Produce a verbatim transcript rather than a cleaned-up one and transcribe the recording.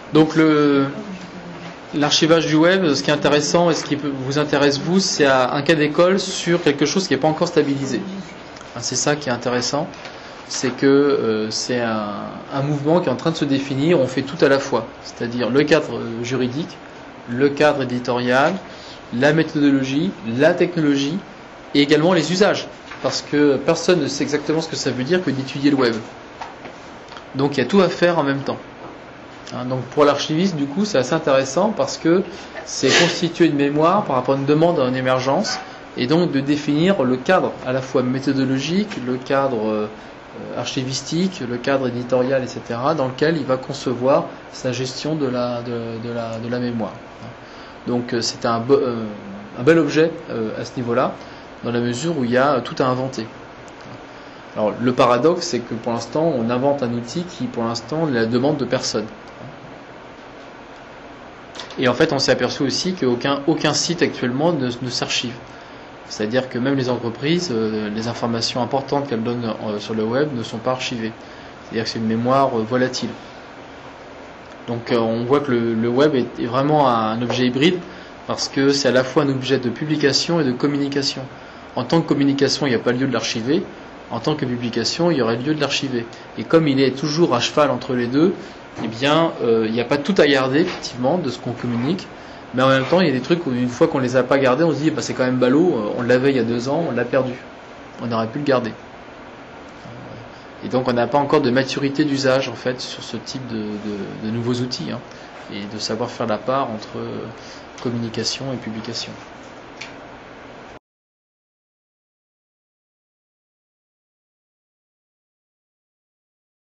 Donc le l'archivage du web, ce qui est intéressant et ce qui vous intéresse vous, c'est un cas d'école sur quelque chose qui n'est pas encore stabilisé. C'est ça qui est intéressant, c'est que euh, c'est un, un mouvement qui est en train de se définir, on fait tout à la fois, c'est-à-dire le cadre juridique, le cadre éditorial, la méthodologie, la technologie et également les usages, parce que personne ne sait exactement ce que ça veut dire que d'étudier le web. Donc il y a tout à faire en même temps. Hein, donc pour l'archiviste, du coup, c'est assez intéressant parce que c'est constituer une mémoire par rapport à une demande en émergence et donc de définir le cadre à la fois méthodologique, le cadre euh, archivistique, le cadre éditorial, et cetera, dans lequel il va concevoir sa gestion de la, de, de la, de la mémoire. Donc euh, c'est un, be, euh, un bel objet euh, à ce niveau-là, dans la mesure où il y a tout à inventer. Alors le paradoxe, c'est que pour l'instant, on invente un outil qui, pour l'instant, est la demande de personne. Et en fait, on s'est aperçu aussi qu'aucun aucun site actuellement ne, ne s'archive. C'est-à-dire que même les entreprises, euh, les informations importantes qu'elles donnent euh, sur le web ne sont pas archivées. C'est-à-dire que c'est une mémoire euh, volatile. Donc euh, on voit que le, le web est, est vraiment un objet hybride parce que c'est à la fois un objet de publication et de communication. En tant que communication, il n'y a pas lieu de l'archiver. En tant que publication, il y aurait lieu de l'archiver. Et comme il est toujours à cheval entre les deux, eh bien, euh, il n'y a pas tout à garder, effectivement, de ce qu'on communique. Mais en même temps, il y a des trucs où, une fois qu'on les a pas gardés, on se dit, bah, c'est quand même ballot, on l'avait il y a deux ans, on l'a perdu. On aurait pu le garder. Et donc, on n'a pas encore de maturité d'usage, en fait, sur ce type de, de, de nouveaux outils, hein, et de savoir faire la part entre communication et publication.